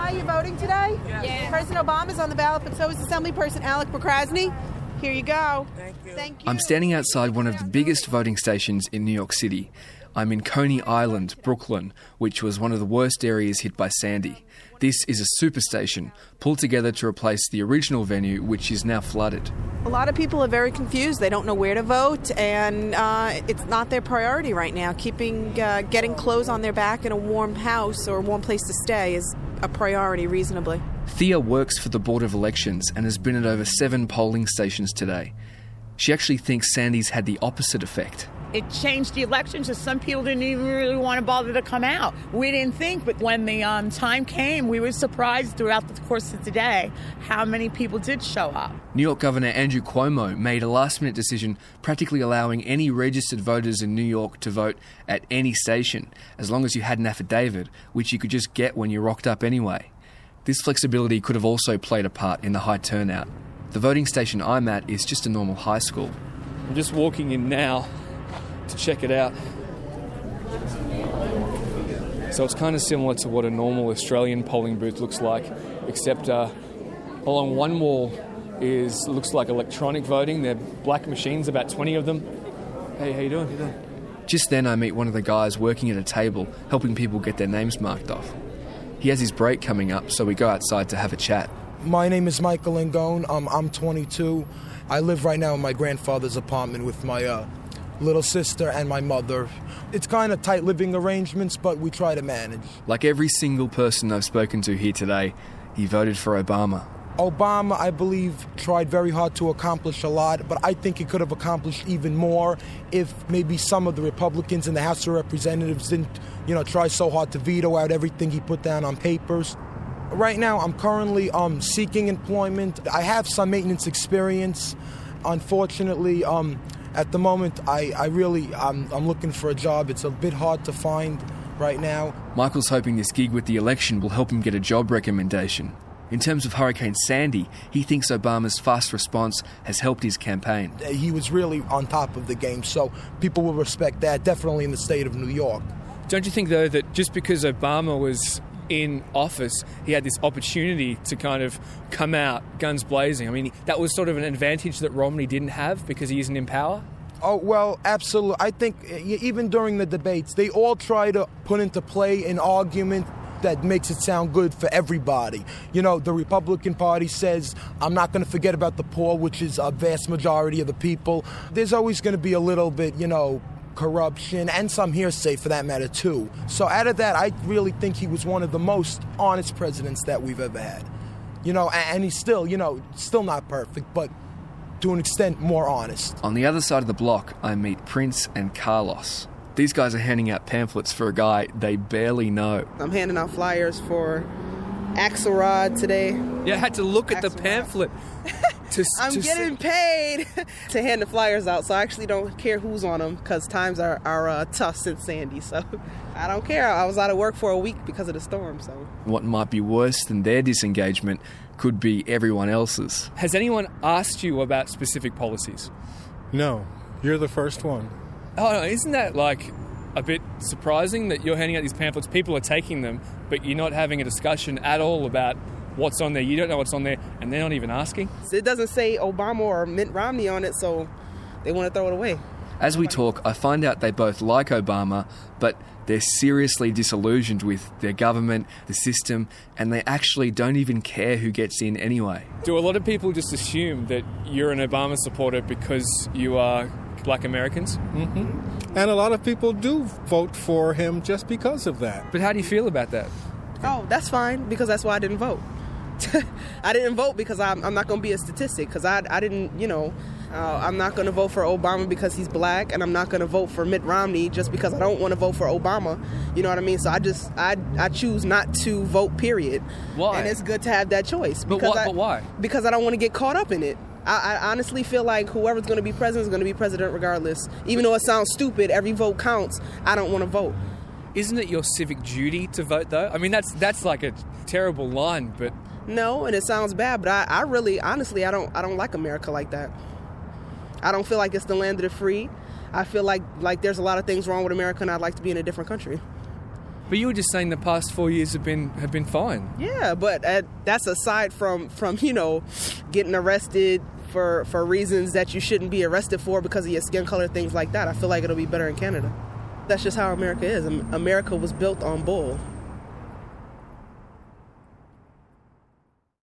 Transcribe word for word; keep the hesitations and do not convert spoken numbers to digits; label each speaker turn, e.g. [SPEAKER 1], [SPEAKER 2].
[SPEAKER 1] Hi, you voting today?
[SPEAKER 2] Yes.
[SPEAKER 1] Yeah. President Obama's on the ballot, but so is Assemblyperson Alec Procrasny. Here you go.
[SPEAKER 2] Thank you.
[SPEAKER 1] Thank you.
[SPEAKER 3] I'm standing outside one of the biggest voting stations in New York City. I'm in Coney Island, Brooklyn, which was one of the worst areas hit by Sandy. This is a superstation pulled together to replace the original venue, which is now flooded.
[SPEAKER 1] A lot of people are very confused. They don't know where to vote, and uh, it's not their priority right now. Keeping, uh, getting clothes on their back in a warm house or a warm place to stay is a priority, reasonably.
[SPEAKER 3] Thea works for the Board of Elections and has been at over seven polling stations today. She actually thinks Sandy's had the opposite effect.
[SPEAKER 2] It changed the elections, because some people didn't even really want to bother to come out. We didn't think, but when the um, time came, we were surprised throughout the course of the day how many people did show up.
[SPEAKER 3] New York Governor Andrew Cuomo made a last-minute decision practically allowing any registered voters in New York to vote at any station, as long as you had an affidavit, which you could just get when you rocked up anyway. This flexibility could have also played a part in the high turnout. The voting station I'm at is just a normal high school.
[SPEAKER 4] I'm just walking in now to check it out. So it's kind of similar to what a normal Australian polling booth looks like, except uh, along one wall is looks like electronic voting. They're black machines, about twenty of them. Hey, how you doing? How you doing?
[SPEAKER 3] Just then I meet one of the guys working at a table, helping people get their names marked off. He has his break coming up, so we go outside to have a chat.
[SPEAKER 5] My name is Michael Langone. Um, I'm twenty-two. I live right now in my grandfather's apartment with my uh, little sister and my mother. It's kind of tight living arrangements, but we try to manage.
[SPEAKER 3] Like every single person I've spoken to here today, he voted for Obama.
[SPEAKER 5] Obama, I believe, tried very hard to accomplish a lot, but I think he could have accomplished even more if maybe some of the Republicans in the House of Representatives didn't, you know, try so hard to veto out everything he put down on papers. Right now, I'm currently um, seeking employment. I have some maintenance experience. Unfortunately, um, at the moment, I, I really, I'm, I'm looking for a job. It's a bit hard to find right now.
[SPEAKER 3] Michael's hoping this gig with the election will help him get a job recommendation. In terms of Hurricane Sandy, he thinks Obama's fast response has helped his campaign.
[SPEAKER 5] He was really on top of the game, so people will respect that, definitely in the state of New York.
[SPEAKER 4] Don't you think, though, that just because Obama was in office, he had this opportunity to kind of come out guns blazing? I mean, that was sort of an advantage that Romney didn't have because he isn't in power?
[SPEAKER 5] Oh, well, absolutely. I think even during the debates, they all try to put into play an argument that makes it sound good for everybody. You know, the Republican Party says, I'm not going to forget about the poor, which is a vast majority of the people. There's always going to be a little bit, you know, corruption and some hearsay for that matter, too. So out of that, I really think he was one of the most honest presidents that we've ever had. You know, and he's still, you know, still not perfect, but to an extent more honest.
[SPEAKER 3] On the other side of the block, I meet Prince and Carlos. These guys are handing out pamphlets for a guy they barely know.
[SPEAKER 6] I'm handing out flyers for Axelrod today.
[SPEAKER 4] Yeah, I had to look at
[SPEAKER 6] Axelrod.
[SPEAKER 4] the pamphlet. to,
[SPEAKER 6] I'm
[SPEAKER 4] to
[SPEAKER 6] getting
[SPEAKER 4] see.
[SPEAKER 6] paid to hand the flyers out, so I actually don't care who's on them because times are, are uh, tough since Sandy, so I don't care. I was out of work for a week because of the storm, so.
[SPEAKER 3] What might be worse than their disengagement could be everyone else's.
[SPEAKER 4] Has anyone asked you about specific policies?
[SPEAKER 7] No, you're the first one.
[SPEAKER 4] Oh, no, isn't that, like, a bit surprising that you're handing out these pamphlets, people are taking them, but you're not having a discussion at all about what's on there? You don't know what's on there, and they're not even asking?
[SPEAKER 6] It doesn't say Obama or Mitt Romney on it, so they want to throw it away.
[SPEAKER 3] As we talk, I find out they both like Obama, but they're seriously disillusioned with their government, the system, and they actually don't even care who gets in anyway.
[SPEAKER 4] Do a lot of people just assume that you're an Obama supporter because you are Black Americans?
[SPEAKER 7] Mm-hmm. And a lot of people do vote for him just because of that.
[SPEAKER 4] But how do you feel about that?
[SPEAKER 6] Oh, that's fine, because that's why I didn't vote. I didn't vote because I'm, I'm not going to be a statistic, because I, I didn't, you know, uh, I'm not going to vote for Obama because he's black, and I'm not going to vote for Mitt Romney just because I don't want to vote for Obama. You know what I mean? So I just, I I choose not to vote, period.
[SPEAKER 4] Why?
[SPEAKER 6] And it's good to have that choice.
[SPEAKER 4] But,
[SPEAKER 6] because
[SPEAKER 4] why,
[SPEAKER 6] I,
[SPEAKER 4] but why?
[SPEAKER 6] Because I don't want to get caught up in it. I, I honestly feel like whoever's going to be president is going to be president regardless. Even though it sounds stupid, every vote counts. I don't want to vote.
[SPEAKER 4] Isn't it your civic duty to vote, though? I mean, that's that's like a terrible line, but...
[SPEAKER 6] No, and it sounds bad, but I, I really, honestly, I don't I don't like America like that. I don't feel like it's the land of the free. I feel like like there's a lot of things wrong with America, and I'd like to be in a different country.
[SPEAKER 4] But you were just saying the past four years have been have been fine.
[SPEAKER 6] Yeah, but uh, that's aside from, from, you know, getting arrested for, for reasons that you shouldn't be arrested for because of your skin color, things like that. I feel like it'll be better in Canada. That's just how America is. America was built on bull.